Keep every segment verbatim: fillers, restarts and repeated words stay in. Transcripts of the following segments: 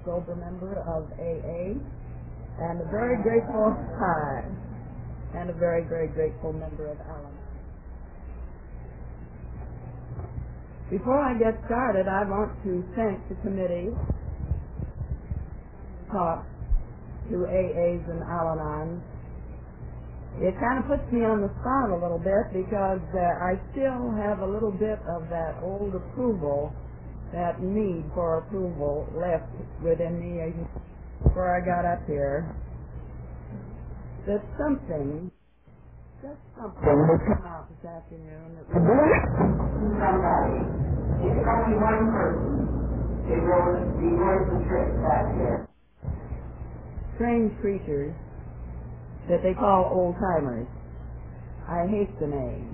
sober member of A A, and a very grateful, hi, and a very, very grateful member of Al-Anon. Before I get started, I want to thank the committee, talk to A As and Al-Anons. It kind of puts me on the spot a little bit because uh, I still have a little bit of that old approval, that need for approval left within me before I got up here. That something, just something would come out this afternoon that would somebody. It's only one person. It will be worth the trip back here. Strange creatures that they call old-timers. I hate the name.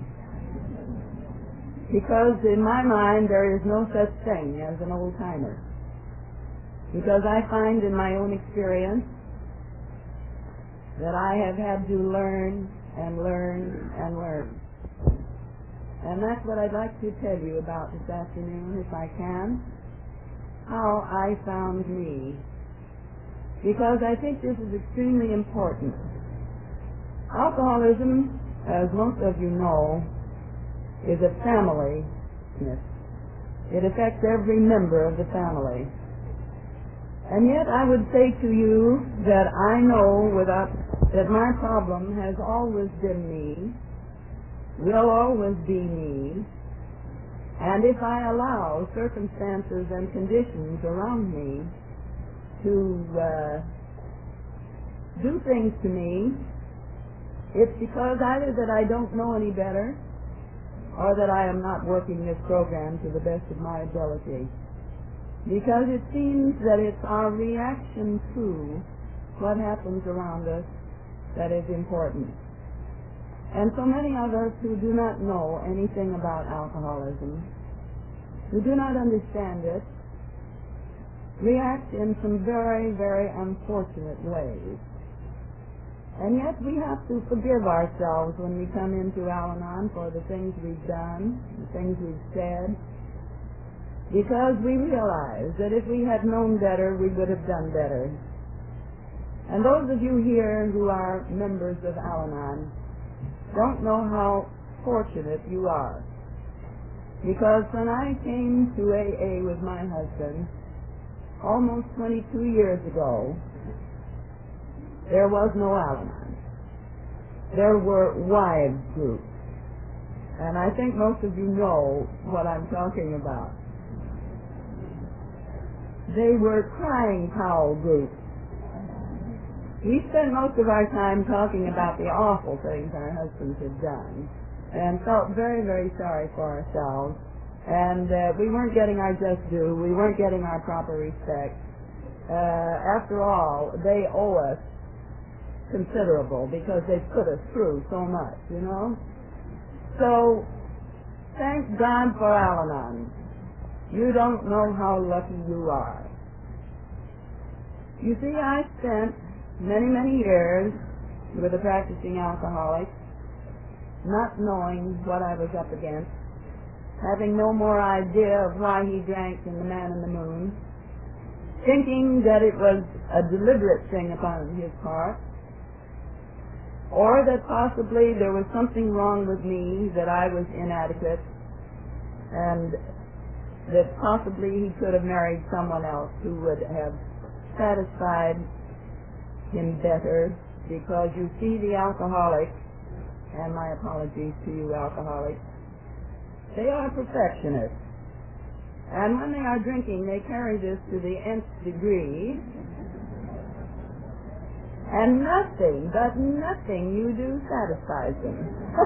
Because in my mind there is no such thing as an old-timer. Because I find in my own experience that I have had to learn and learn and learn. And that's what I'd like to tell you about this afternoon, if I can, how I found me. Because I think this is extremely important. Alcoholism, as most of you know, is a family sickness. It affects every member of the family. And yet I would say to you that I know without that my problem has always been me, will always be me, and if I allow circumstances and conditions around me to uh, do things to me, it's because either that I don't know any better or that I am not working this program to the best of my ability. Because it seems that it's our reaction to what happens around us that is important. And so many of us who do not know anything about alcoholism, who do not understand it, react in some very, very unfortunate ways. And yet we have to forgive ourselves when we come into Al-Anon for the things we've done, the things we've said, because we realize that if we had known better, we would have done better. And those of you here who are members of Al-Anon don't know how fortunate you are. Because when I came to A A with my husband, almost twenty-two years ago, there was no Al-Anon. There were wives groups. And I think most of you know what I'm talking about. They were crying towel groups. We spent most of our time talking about the awful things our husbands had done and felt very, very sorry for ourselves. And uh, we weren't getting our just due. We weren't getting our proper respect. Uh, after all, they owe us considerable because they put us through so much, you know. So, thank God for Al-Anon. You don't know how lucky you are. You see, I spent many, many years with a practicing alcoholic, not knowing what I was up against, having no more idea of why he drank than the man in the moon, thinking that it was a deliberate thing upon his part, or that possibly there was something wrong with me, that I was inadequate, and that possibly he could have married someone else who would have satisfied him better, because you see the alcoholic, and my apologies to you alcoholics, they are perfectionists. And when they are drinking, they carry this to the nth degree, and nothing, but nothing you do satisfies them.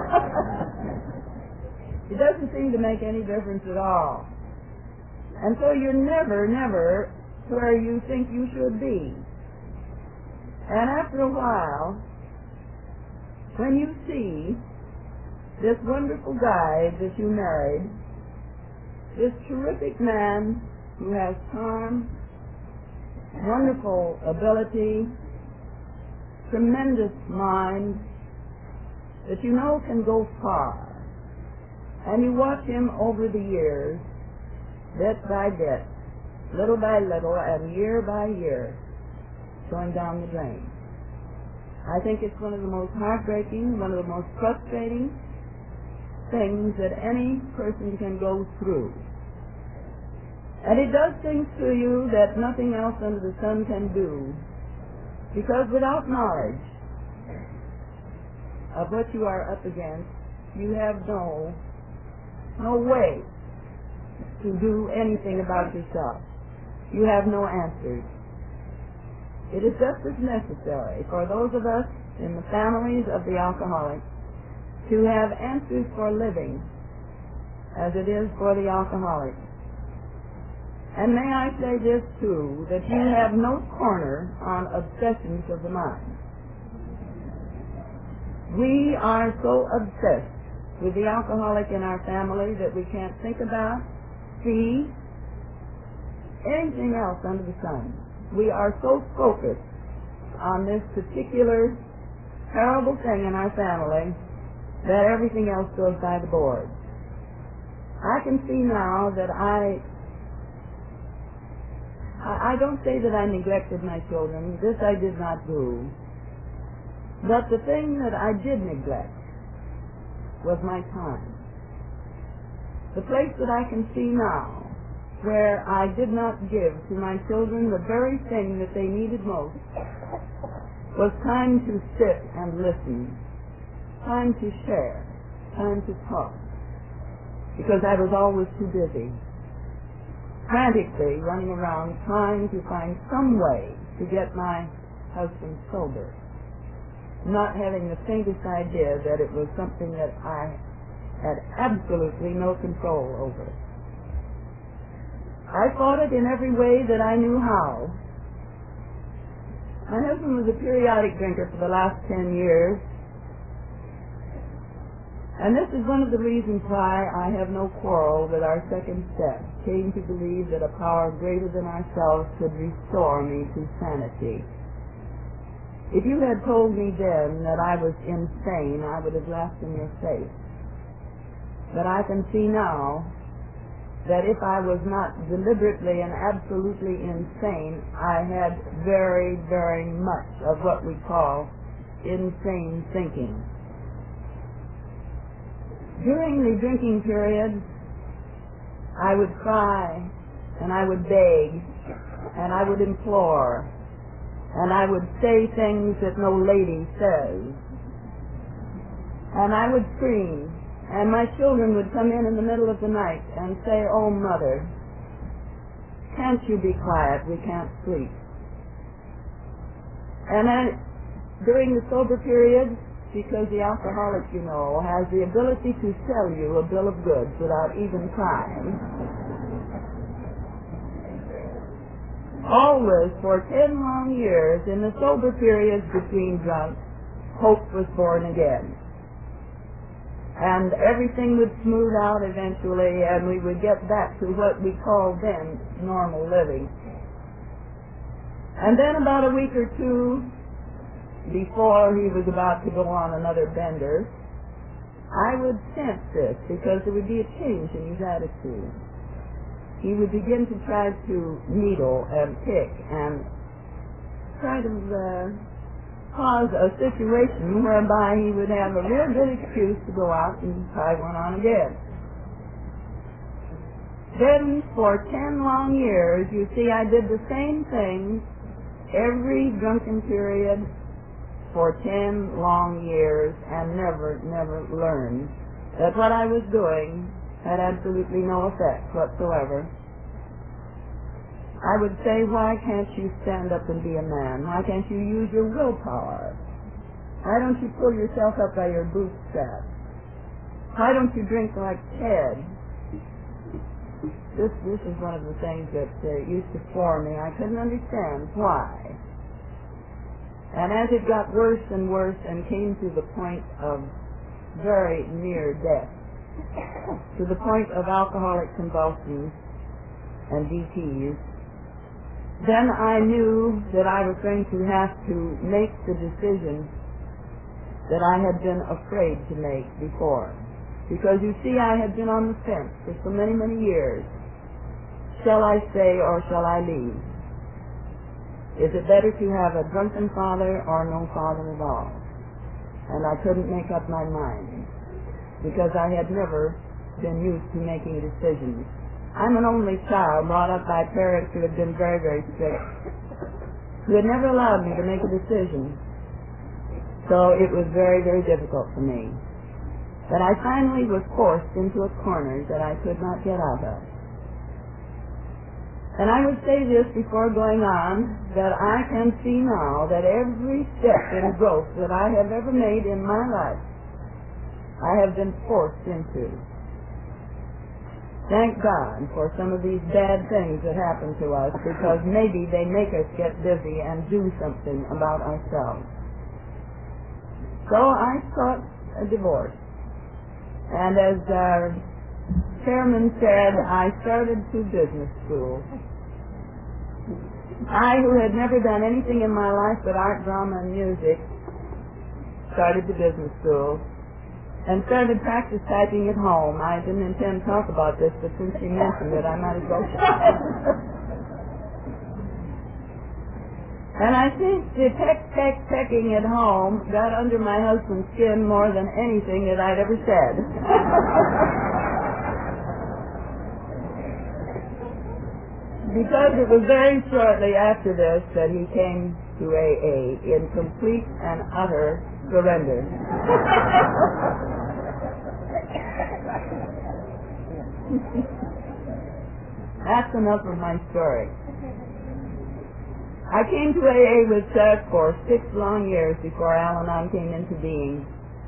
It doesn't seem to make any difference at all. And so you're never, never where you think you should be. And after a while, when you see this wonderful guy that you married, this terrific man who has charm, wonderful ability, tremendous mind, that you know can go far, and you watch him over the years, bit by bit, little by little and year by year, going down the drain. I think it's one of the most heartbreaking, one of the most frustrating things that any person can go through. And it does things to you that nothing else under the sun can do, because without knowledge of what you are up against, you have no, no way to do anything about yourself. You have no answers. It is just as necessary for those of us in the families of the alcoholic to have answers for living as it is for the alcoholic. And may I say this too, that you have no corner on obsessions of the mind. We are so obsessed with the alcoholic in our family that we can't think about, see, anything else under the sun. We are so focused on this particular terrible thing in our family that everything else goes by the board. I can see now that I, I, I don't say that I neglected my children. This I did not do. But the thing that I did neglect was my time. The place that I can see now where I did not give to my children the very thing that they needed most was time to sit and listen, time to share, time to talk, because I was always too busy, frantically running around trying to find some way to get my husband sober, not having the faintest idea that it was something that I had absolutely no control over. I fought it in every way that I knew how. My husband was a periodic drinker for the last ten years, and this is one of the reasons why I have no quarrel with our second step, came to believe that a power greater than ourselves could restore me to sanity. If you had told me then that I was insane, I would have laughed in your face. But I can see now that if I was not deliberately and absolutely insane, I had very, very much of what we call insane thinking. During the drinking period, I would cry, and I would beg, and I would implore, and I would say things that no lady says, and I would scream. And my children would come in in the middle of the night and say, "Oh, Mother, can't you be quiet? We can't sleep." And I, during the sober period, because the alcoholic, you know, has the ability to sell you a bill of goods without even trying, always for ten long years in the sober periods between drunk, hope was born again. And everything would smooth out eventually, and we would get back to what we called then normal living. And then about a week or two before he was about to go on another bender, I would sense this, because there would be a change in his attitude. He would begin to try to needle and pick and try to uh, cause a situation whereby he would have a real good excuse to go out and try one on again. Then for ten long years, you see, I did the same thing every drunken period for ten long years and never, never learned that what I was doing had absolutely no effect whatsoever. I would say, why can't you stand up and be a man? Why can't you use your willpower? Why don't you pull yourself up by your bootstraps? Why don't you drink like Ted? This this is one of the things that uh, used to floor me. I couldn't understand why. And as it got worse and worse and came to the point of very near death, to the point of alcoholic convulsions and D Ts, then I knew that I was going to have to make the decision that I had been afraid to make before. Because you see, I had been on the fence for so many, many years. shall I stay or shall I leave? Is it better to have a drunken father or no father at all? And I couldn't make up my mind, because I had never been used to making decisions. I'm an only child brought up by parents who had been very, very strict, who had never allowed me to make a decision. So it was very, very difficult for me. But I finally was forced into a corner that I could not get out of. And I would say this before going on, that I can see now that every step in growth that I have ever made in my life, I have been forced into. Thank God for some of these bad things that happen to us, because maybe they make us get busy and do something about ourselves. So I sought a divorce. And as our chairman said, I started to business school. I, who had never done anything in my life but art, drama, and music, started to business school and started practice typing at home. I didn't intend to talk about this, but since she mentioned it, I might as well say it. And I think the peck, peck, pecking at home got under my husband's skin more than anything that I'd ever said. Because it was very shortly after this that he came to A A in complete and utter surrender. That's enough of my story. I came to A A with Chuck for six long years before Al-Anon came into being.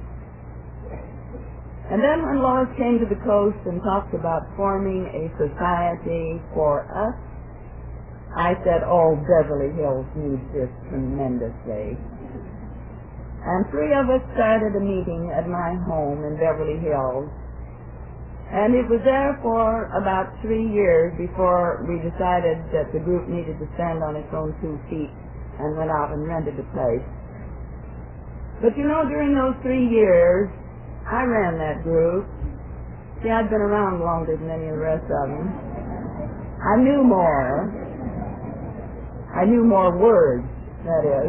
And then when Lois came to the coast and talked about forming a society for us, I said, oh, Beverly Hills needs this tremendously. And three of us started a meeting at my home in Beverly Hills. And it was there for about three years before we decided that the group needed to stand on its own two feet and went out and rented a place. But you know, during those three years, I ran that group. See, I'd been around longer than any of the rest of them. I knew more. I knew more words, that is.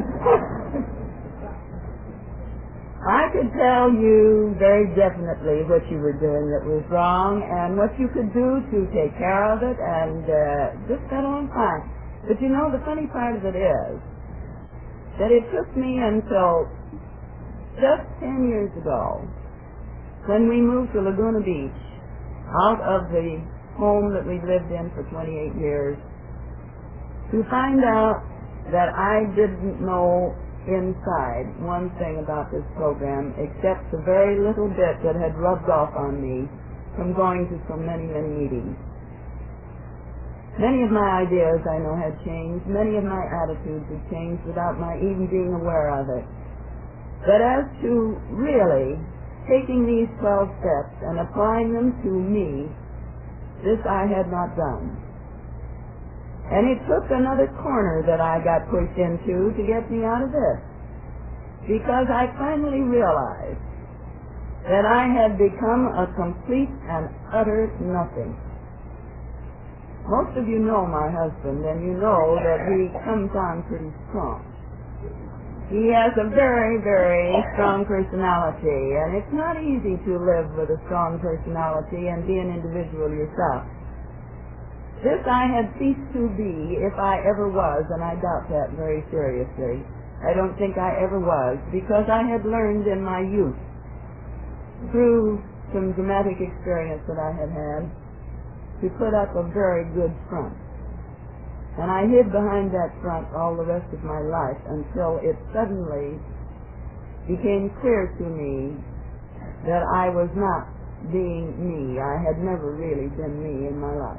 I could tell you very definitely what you were doing that was wrong and what you could do to take care of it, and uh, just got on fine. But you know, the funny part of it is that it took me until just ten years ago, when we moved to Laguna Beach, out of the home that we'd lived in for twenty-eight years, to find out that I didn't know inside one thing about this program, except the very little bit that had rubbed off on me from going to so many, many meetings. Many of my ideas, I know, had changed. Many of my attitudes had changed without my even being aware of it. But as to really taking these twelve steps and applying them to me, this I had not done. And it took another corner that I got pushed into to get me out of this. Because I finally realized that I had become a complete and utter nothing. Most of you know my husband, and you know that he comes on pretty strong. He has a very, very strong personality, and it's not easy to live with a strong personality and be an individual yourself. This I had ceased to be, if I ever was, and I doubt that very seriously. I don't think I ever was, because I had learned in my youth, through some dramatic experience that I had had, to put up a very good front. And I hid behind that front all the rest of my life until it suddenly became clear to me that I was not being me. I had never really been me in my life.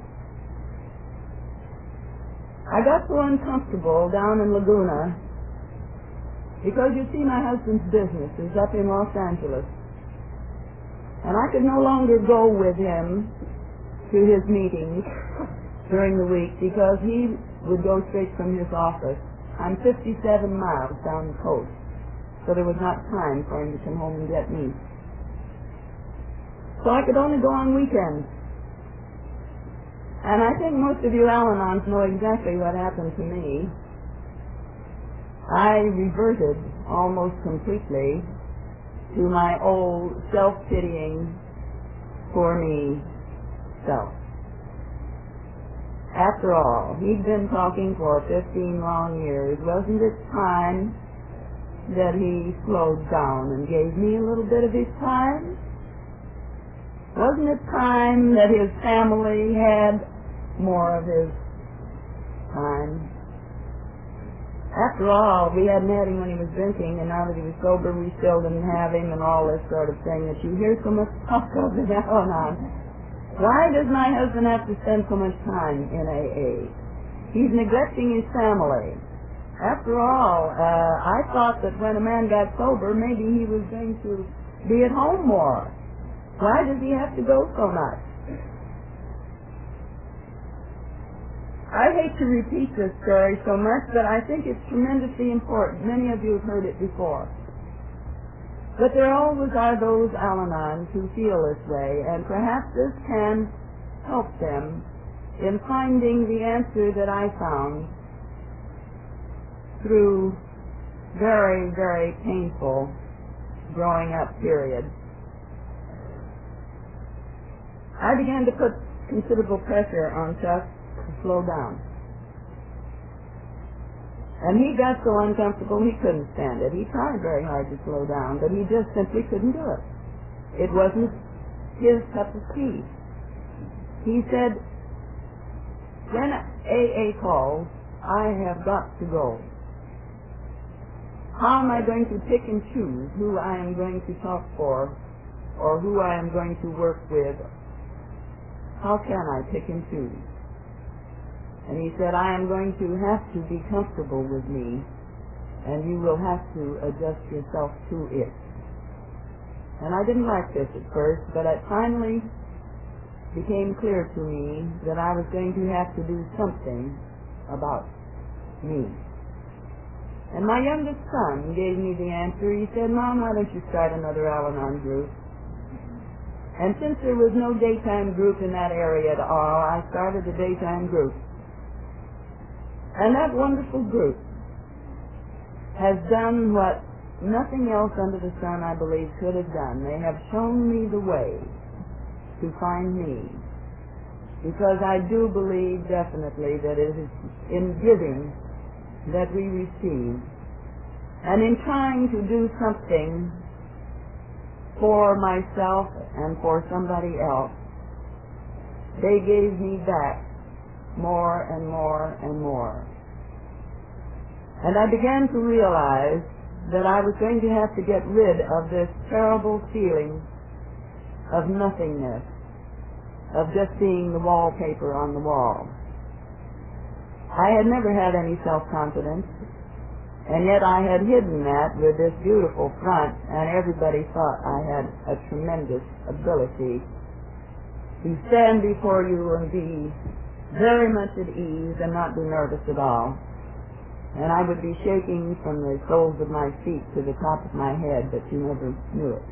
I got so uncomfortable down in Laguna because, you see, my husband's business is up in Los Angeles. And I could no longer go with him to his meetings during the week because he would go straight from his office. I'm fifty-seven miles down the coast, so there was not time for him to come home and get me. So I could only go on weekends. And I think most of you Al-Anons know exactly what happened to me. I reverted almost completely to my old self-pitying, poor me self. After all, he'd been talking for fifteen long years. Wasn't it time that he slowed down and gave me a little bit of his time? Wasn't it time that his family had more of his time? After all, we hadn't had him when he was drinking, and now that he was sober, we still didn't have him, and all this sort of thing that you hear so much talk of now and on. Why does my husband have to spend so much time in A A? He's neglecting his family. After all, uh, I thought that when a man got sober, maybe he was going to be at home more. Why does he have to go so much? I hate to repeat this story so much, but I think it's tremendously important. Many of you have heard it before. But there always are those Al-Anons who feel this way, and perhaps this can help them in finding the answer that I found through very, very painful growing up period. I began to put considerable pressure on Chuck to slow down. And he got so uncomfortable he couldn't stand it. He tried very hard to slow down, but he just simply couldn't do it. It wasn't his cup of tea. He said, when A A calls, I have got to go. How am I going to pick and choose who I am going to talk for or who I am going to work with? How can I pick and choose? And he said, I am going to have to be comfortable with me, and you will have to adjust yourself to it. And I didn't like this at first, but it finally became clear to me that I was going to have to do something about me. And my youngest son gave me the answer. He said, Mom, why don't you start another Al-Anon group? And since there was no daytime group in that area at all, I started a daytime group. And that wonderful group has done what nothing else under the sun, I believe, could have done. They have shown me the way to find me. Because I do believe definitely that it is in giving that we receive. And in trying to do something for myself and for somebody else, they gave me back more and more and more. And I began to realize that I was going to have to get rid of this terrible feeling of nothingness, of just being the wallpaper on the wall. I had never had any self-confidence, and yet I had hidden that with this beautiful front, and everybody thought I had a tremendous ability to stand before you and be very much at ease and not be nervous at all. And I would be shaking from the soles of my feet to the top of my head, but you never knew it.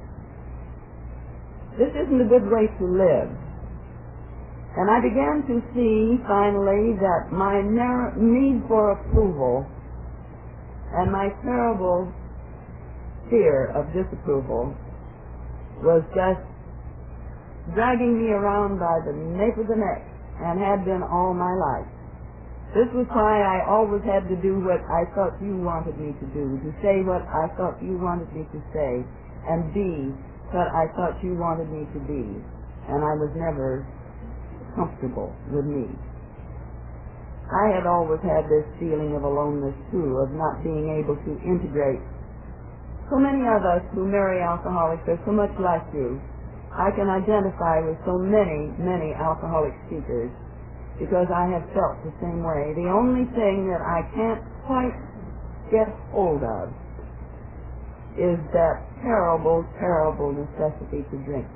This isn't a good way to live. And I began to see, finally, that my need for approval and my terrible fear of disapproval was just dragging me around by the nape of the neck, and had been all my life. This was why I always had to do what I thought you wanted me to do, to say what I thought you wanted me to say, and be what I thought you wanted me to be. And I was never comfortable with me. I had always had this feeling of aloneness, too, of not being able to integrate. So many of us who marry alcoholics are so much like you. I can identify with so many, many alcoholic speakers because I have felt the same way. The only thing that I can't quite get hold of is that terrible, terrible necessity to drink.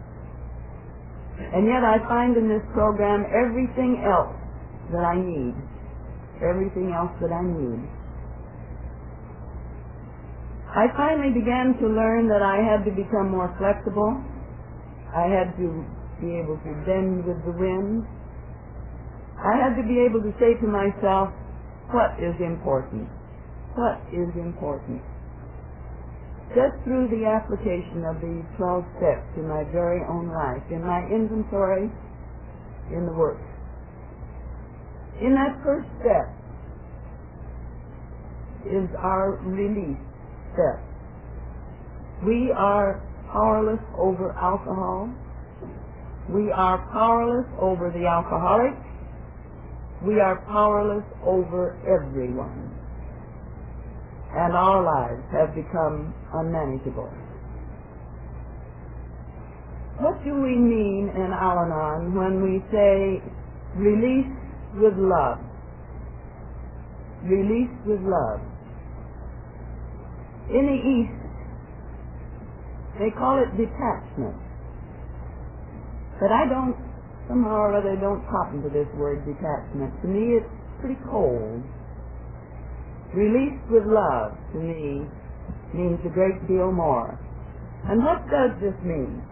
And yet I find in this program everything else that I need. Everything else that I need. I finally began to learn that I had to become more flexible. I had to be able to bend with the wind. I had to be able to say to myself, what is important? What is important? Just through the application of these twelve steps in my very own life, in my inventory, in the work. In that first step is our release step. We are powerless over alcohol. We are powerless over the alcoholic. We are powerless over everyone. And our lives have become unmanageable. What do we mean in Al-Anon when we say release with love? Release with love. In the East, they call it detachment. But I don't, somehow or other, don't cotton to this word detachment. To me, it's pretty cold. Release with love, to me, means a great deal more. And what does this mean?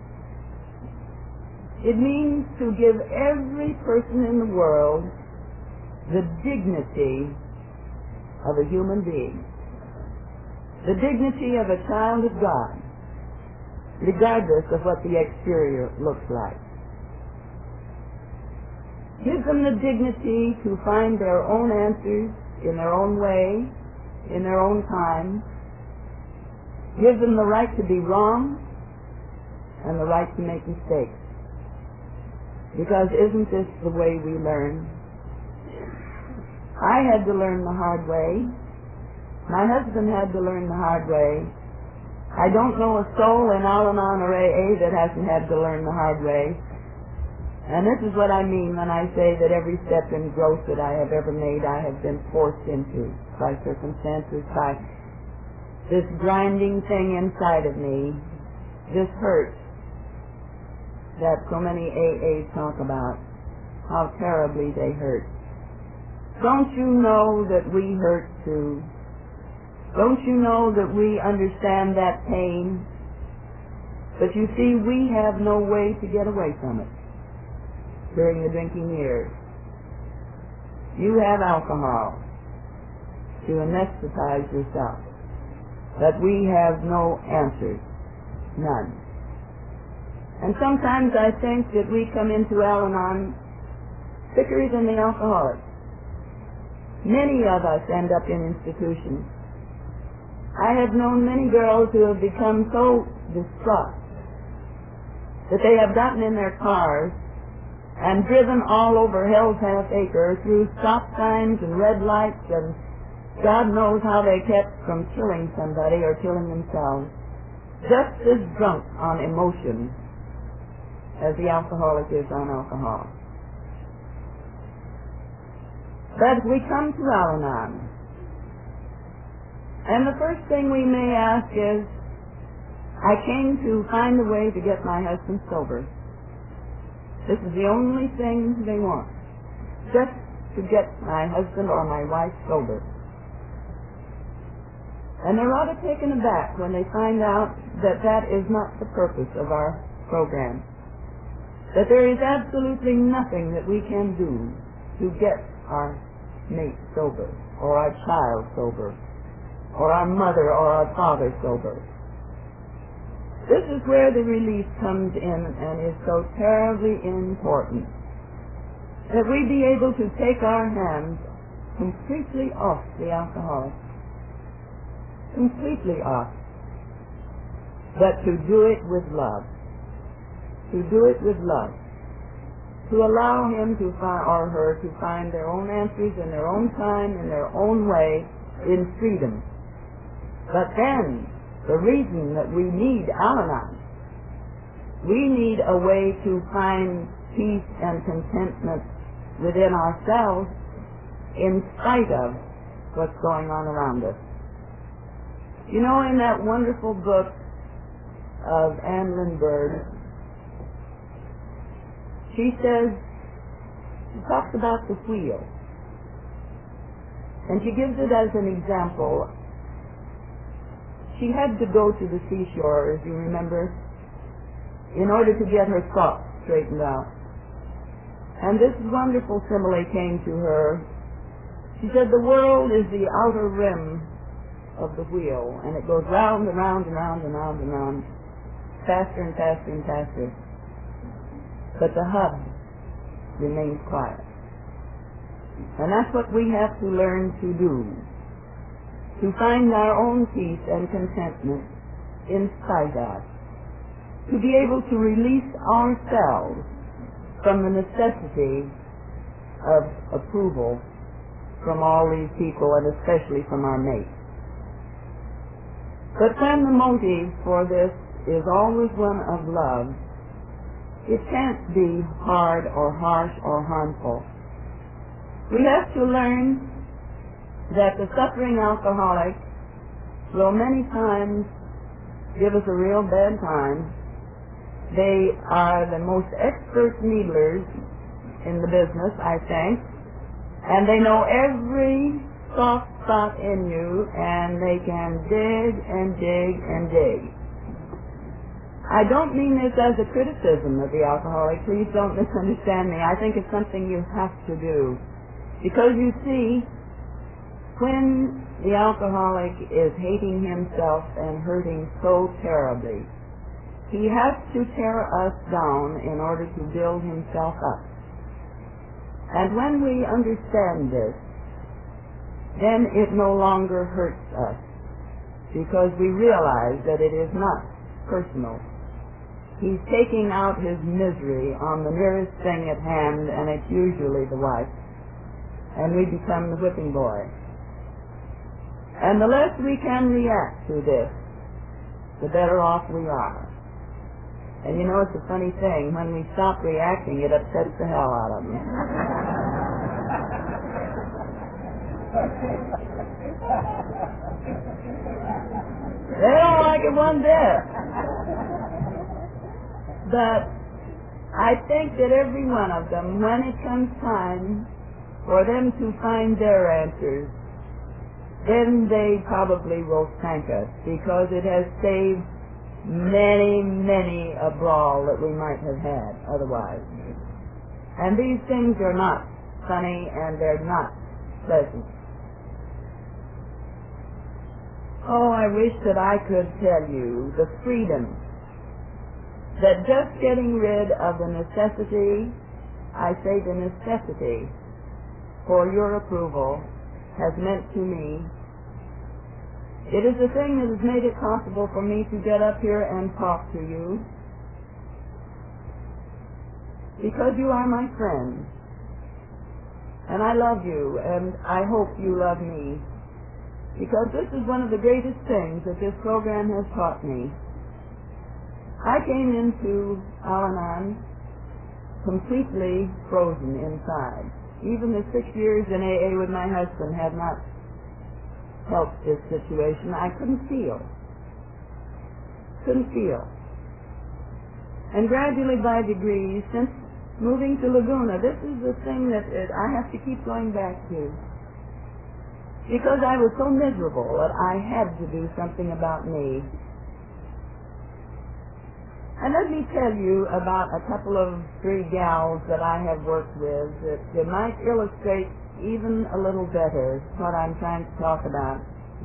It means to give every person in the world the dignity of a human being, the dignity of a child of God, regardless of what the exterior looks like. Give them the dignity to find their own answers in their own way, in their own time. Give them the right to be wrong and the right to make mistakes. Because isn't this the way we learn? I had to learn the hard way. My husband had to learn the hard way. I don't know a soul in Al-Anon or A A that hasn't had to learn the hard way. And this is what I mean when I say that every step in growth that I have ever made, I have been forced into by circumstances, by this grinding thing inside of me, this hurt that so many A As talk about, how terribly they hurt. Don't you know that we hurt too? Don't you know that we understand that pain? But you see, we have no way to get away from it during the drinking years. You have alcohol to anesthetize yourself, but we have no answers, none. And sometimes I think that we come into Al-Anon sicker than the alcoholics. Many of us end up in institutions. I have known many girls who have become so distraught that they have gotten in their cars and driven all over Hell's Half Acre through stop signs and red lights, and God knows how they kept from killing somebody or killing themselves, just as drunk on emotion as the alcoholic is on alcohol. But we come to Al-Anon, and the first thing we may ask is, I came to find a way to get my husband sober. This is the only thing they want, just to get my husband or my wife sober. And they're rather taken aback when they find out that that is not the purpose of our program, that there is absolutely nothing that we can do to get our mate sober, or our child sober, or our mother or our father sober. This is where the release comes in and is so terribly important, that we be able to take our hands completely off the alcoholic, completely off, but to do it with love, to do it with love, to allow him to find, or her to find their own answers in their own time, in their own way, in freedom. But then, the reason that we need Al-Anon, we need a way to find peace and contentment within ourselves in spite of what's going on around us. You know, in that wonderful book of Anne Lindbergh, she says, she talks about the wheel, and she gives it as an example. She had to go to the seashore, as you remember, in order to get her thoughts straightened out. And this wonderful simile came to her. She said, the world is the outer rim of the wheel, and it goes round and round and round and round and round, faster and faster and faster. But the hub remains quiet. And that's what we have to learn to do, to find our own peace and contentment in spite of, to be able to release ourselves from the necessity of approval from all these people, and especially from our mates. But when the motive for this is always one of love, it can't be hard or harsh or harmful. We have to learn that the suffering alcoholic will many times give us a real bad time. They are the most expert needlers in the business, I think, and they know every soft spot in you, and they can dig and dig and dig. I don't mean this as a criticism of the alcoholic. Please don't misunderstand me. I think it's something you have to do. Because you see, when the alcoholic is hating himself and hurting so terribly, he has to tear us down in order to build himself up. And when we understand this, then it no longer hurts us, because we realize that it is not personal. He's taking out his misery on the nearest thing at hand, and it's usually the wife. And we become the whipping boy. And the less we can react to this, the better off we are. And you know, it's a funny thing, when we stop reacting, it upsets the hell out of them. They don't like it one bit. But I think that every one of them, when it comes time for them to find their answers, then they probably will thank us, because it has saved many, many a brawl that we might have had otherwise. And these things are not funny, and they're not pleasant. Oh, I wish that I could tell you the freedom that just getting rid of the necessity, I say the necessity, for your approval has meant to me. It is the thing that has made it possible for me to get up here and talk to you, because you are my friend, and I love you, and I hope you love me, because this is one of the greatest things that this program has taught me. I came into Al-Anon completely frozen inside. Even the six years in A A with my husband had not helped this situation. I couldn't feel. Couldn't feel. And gradually, by degrees, since moving to Laguna, this is the thing that it, I have to keep going back to. Because I was so miserable that I had to do something about me. And let me tell you about a couple of three gals that I have worked with that, that might illustrate even a little better what I'm trying to talk about.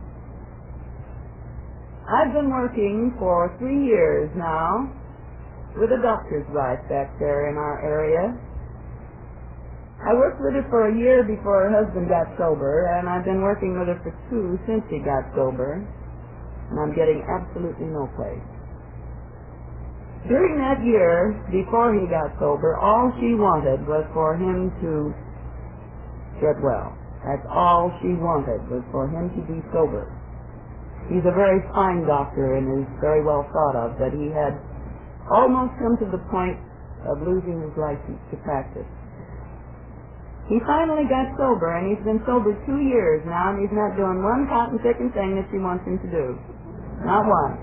I've been working for three years now with a doctor's wife back there in our area. I worked with her for a year before her husband got sober, and I've been working with her for two since he got sober, and I'm getting absolutely no place. During that year, before he got sober, all she wanted was for him to get well. That's all she wanted, was for him to be sober. He's a very fine doctor and is very well thought of, but he had almost come to the point of losing his license to practice. He finally got sober, and he's been sober two years now, and he's not doing one cotton-picking thing that she wants him to do. Not one.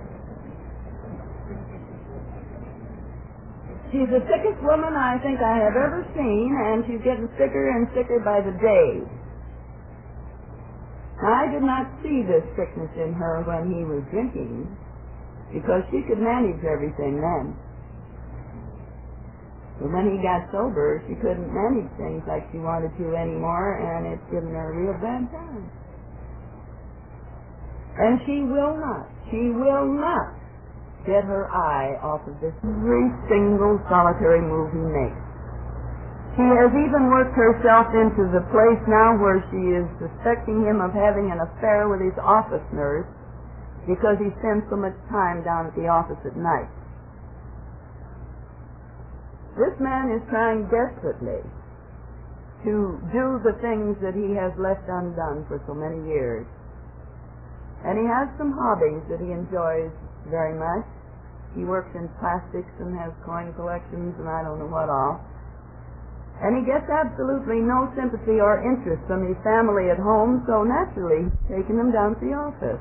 She's the sickest woman I think I have ever seen, and she's getting sicker and sicker by the day. Now, I did not see this sickness in her when he was drinking, because she could manage everything then. But when he got sober, she couldn't manage things like she wanted to anymore, and it's given her a real bad time. And she will not, she will not get her eye off of this every single solitary move he makes. She has even worked herself into the place now where she is suspecting him of having an affair with his office nurse because he spends so much time down at the office at night. This man is trying desperately to do the things that he has left undone for so many years. And he has some hobbies that he enjoys very much. He works in plastics and has coin collections and I don't know what all. And he gets absolutely no sympathy or interest from his family at home, so naturally he's taken them down to the office.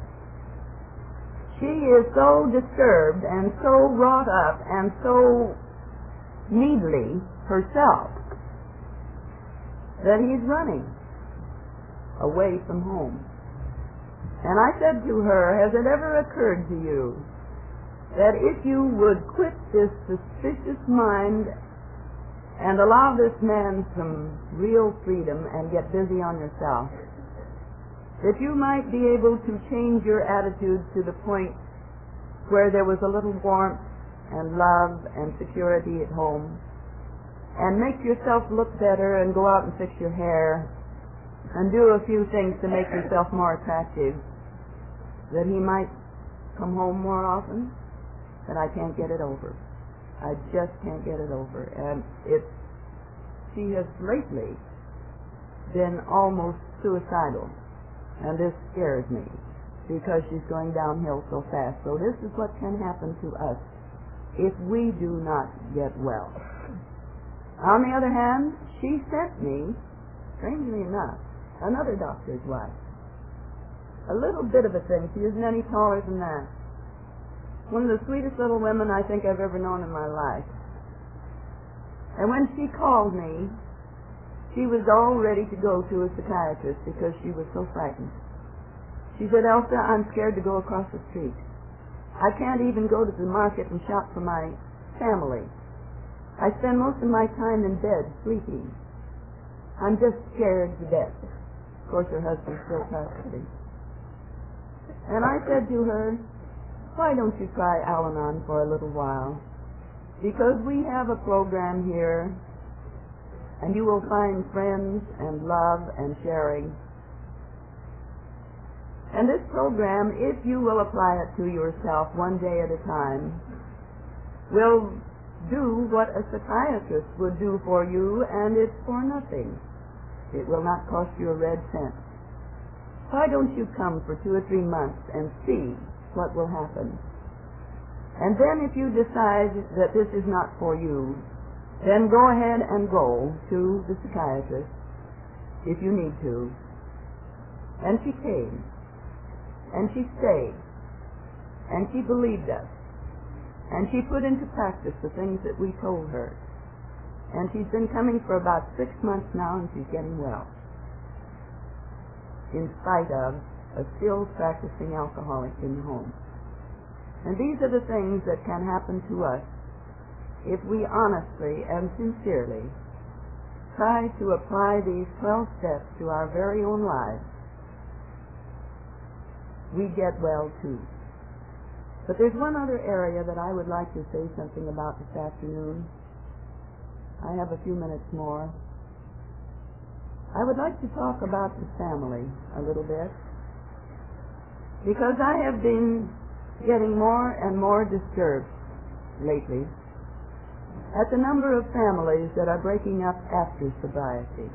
She is so disturbed and so wrought up and so needly herself that he's running away from home. And I said to her, has it ever occurred to you that if you would quit this suspicious mind and allow this man some real freedom and get busy on yourself, that you might be able to change your attitude to the point where there was a little warmth and love and security at home, and make yourself look better and go out and fix your hair and do a few things to make yourself more attractive, that he might come home more often? But I can't get it over. I just can't get it over. And it's, she has lately been almost suicidal, and this scares me because she's going downhill so fast. So this is what can happen to us if we do not get well. On the other hand, she sent me, strangely enough, another doctor's wife. A little bit of a thing. She isn't any taller than that. One of the sweetest little women I think I've ever known in my life. And when she called me, she was all ready to go to a psychiatrist because she was so frightened. She said, Elsa, I'm scared to go across the street. I can't even go to the market and shop for my family. I spend most of my time in bed sleeping. I'm just scared to death. Of course, her husband's still practicing. And I said to her, why don't you try Al-Anon for a little while? Because we have a program here, and you will find friends and love and sharing. And this program, if you will apply it to yourself one day at a time, will do what a psychiatrist would do for you, and it's for nothing. It will not cost you a red cent. Why don't you come for two or three months and see what will happen? And then if you decide that this is not for you, then go ahead and go to the psychiatrist if you need to. And she came. And she stayed, and she believed us, and she put into practice the things that we told her. And she's been coming for about six months now, and she's getting well, in spite of a still practicing alcoholic in the home. And these are the things that can happen to us if we honestly and sincerely try to apply these twelve steps to our very own lives. We get well too. But there's one other area that I would like to say something about this afternoon. I have a few minutes more. I would like to talk about the family a little bit, because I have been getting more and more disturbed lately at the number of families that are breaking up after sobriety.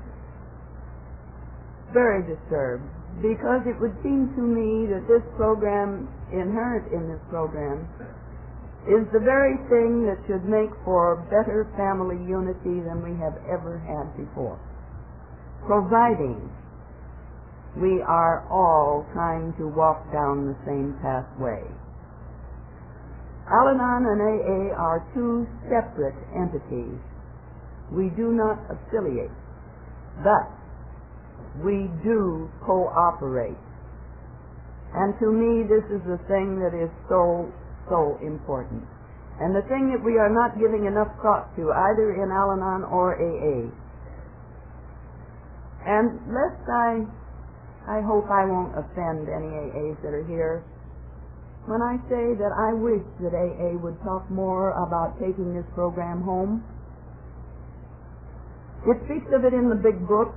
Very disturbed, because it would seem to me that this program, inherent in this program, is the very thing that should make for better family unity than we have ever had before, providing we are all trying to walk down the same pathway. Al-Anon and A A are two separate entities. We do not affiliate, but we do cooperate. And to me, this is the thing that is so, so important. and the thing that we are not giving enough thought to, either in Al-Anon or A A. And lest I, I hope I won't offend any A As that are here, when I say that I wish that A A would talk more about taking this program home. It speaks of it in the big book.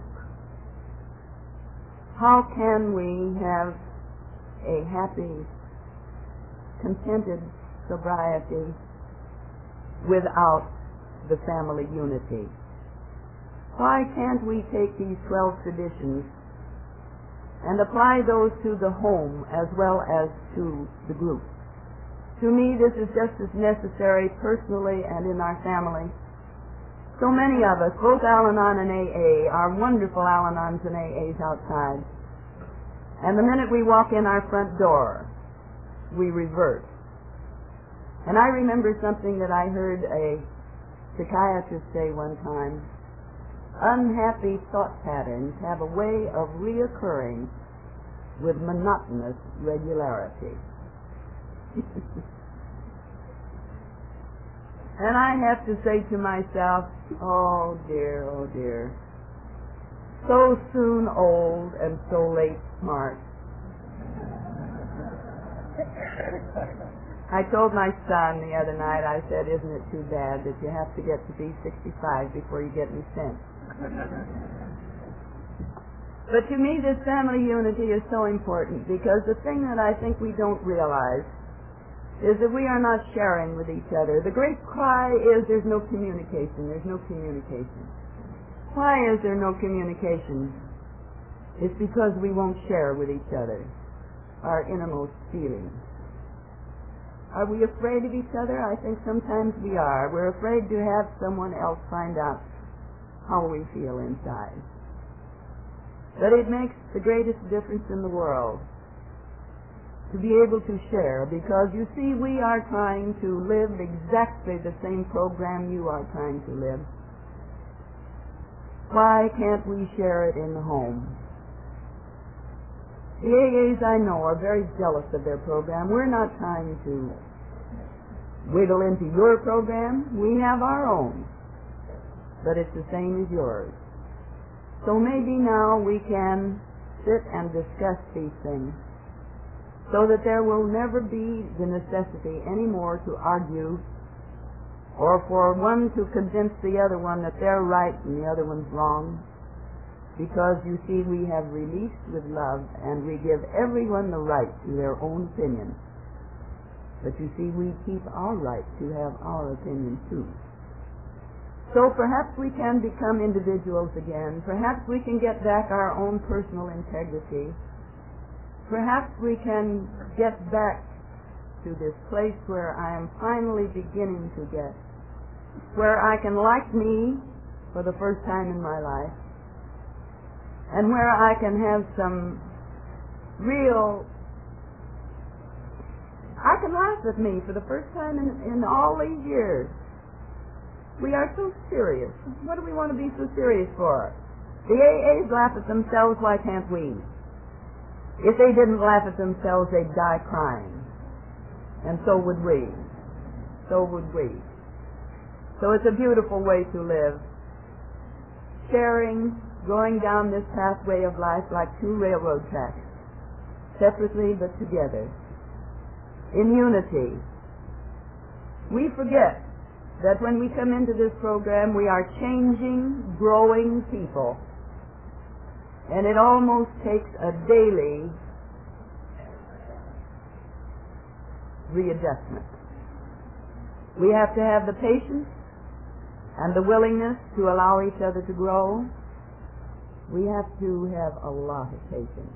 How can we have a happy, contented sobriety without the family unity? Why can't we take these twelve traditions and apply those to the home as well as to the group? To me, this is just as necessary personally and in our family. So many of us, both Al-Anon and A A, are wonderful Al-Anons and A As outside. And the minute we walk in our front door, we revert. And I remember something that I heard a psychiatrist say one time. Unhappy thought patterns have a way of reoccurring with monotonous regularity. And I have to say to myself, oh dear, oh dear, so soon old and so late smart. I told my son the other night, I said, isn't it too bad that you have to get to be sixty-five before you get any sense? But to me, this family unity is so important, because the thing that I think we don't realize is that we are not sharing with each other. The great cry is there's no communication, there's no communication. Why is there no communication? It's because we won't share with each other our innermost feelings. Are we afraid of each other? I think sometimes we are. We're afraid to have someone else find out how we feel inside. But it makes the greatest difference in the world to be able to share, because you see, we are trying to live exactly the same program you are trying to live. Why can't we share it in the home? The A As I know are very jealous of their program. We're not trying to wiggle into your program. We have our own, but it's the same as yours. So maybe now we can sit and discuss these things so that there will never be the necessity anymore to argue or for one to convince the other one that they're right and the other one's wrong. Because, you see, we have released with love, and we give everyone the right to their own opinion. But, you see, we keep our right to have our opinion, too. So perhaps we can become individuals again. Perhaps we can get back our own personal integrity. Perhaps we can get back to this place where I am finally beginning to get, where I can like me for the first time in my life, and where I can have some real, I can laugh at me for the first time in, in all these years. We are so serious. What do we want to be so serious for? The A As laugh at themselves, why can't we? If they didn't laugh at themselves, they'd die crying. And so would we. So would we. So it's a beautiful way to live. Sharing, going down this pathway of life like two railroad tracks, separately but together, in unity. We forget that when we come into this program, we are changing, growing people, and it almost takes a daily readjustment. We have to have the patience and the willingness to allow each other to grow. We have to have a lot of patience.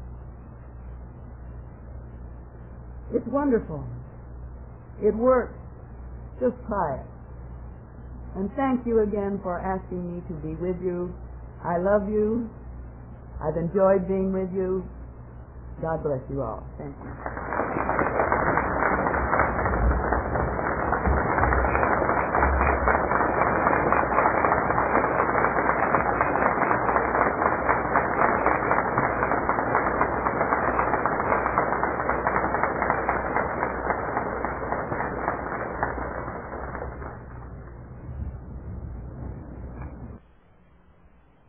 It's wonderful. It works. Just try it. And thank you again for asking me to be with you. I love you. I've enjoyed being with you. God bless you all. Thank you.